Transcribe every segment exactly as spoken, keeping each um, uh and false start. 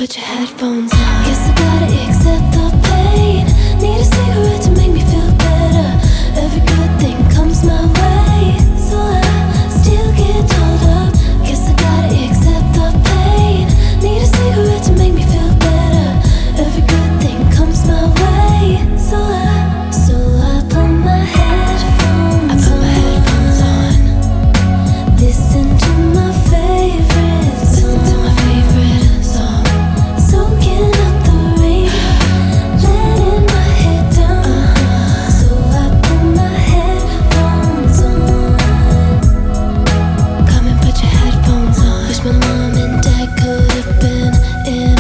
Put your headphones on. Guess I gotta accept the pain. Need a cigarette to make me feel better. Every good thing comes my way, so I still get told up. Guess I gotta accept the pain. Need a cigarette to make me feel better. Every good thing comes my way, so I, so I put my headphones on. I put my headphones on. Listen to my favorite song. Listen to my favorite song. Soaking up the rain, letting my head down. Uh-huh. So I put my headphones on. Come and put your headphones on. Wish my mom and dad could have been in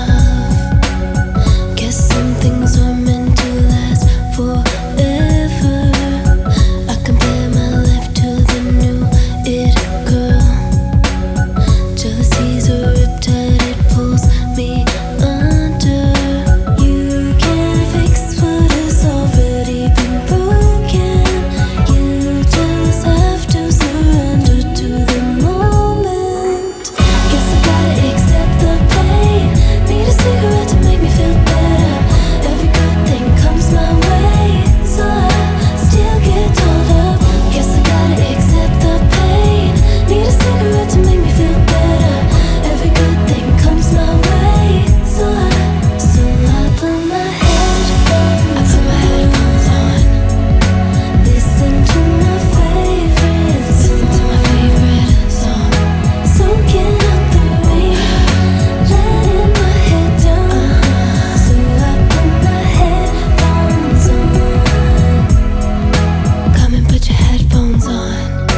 love. Guess some things are meant to last forever. I compare my life to the new it girl. Jealousy's a riptide, it pulls me under. You can't fix what has already been broken. You just have to surrender to the moment. Guess I gotta accept the pain. Need a cigarette to make me feel better. Every good thing comes my way, so I still get told up. Guess I gotta accept the pain. Need a cigarette to make me feel better. Every good thing comes my way, so I, so I put my headphones. I put my headphones on. Listen to my favorite song. Listen to my favorite song. Soaking up the rain, letting my head down. Uh-huh. So I put my headphones on. Come and put your headphones on.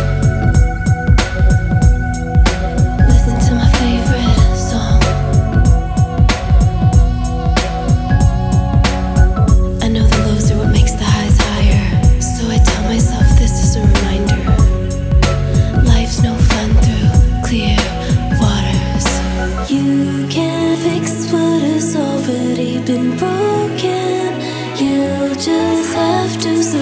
Listen to my favorite song. I know the lows are what makes the highs higher, so I tell myself this is a reminder. Life's no fun through clear waters. You can't fix what has already been broken. You just have to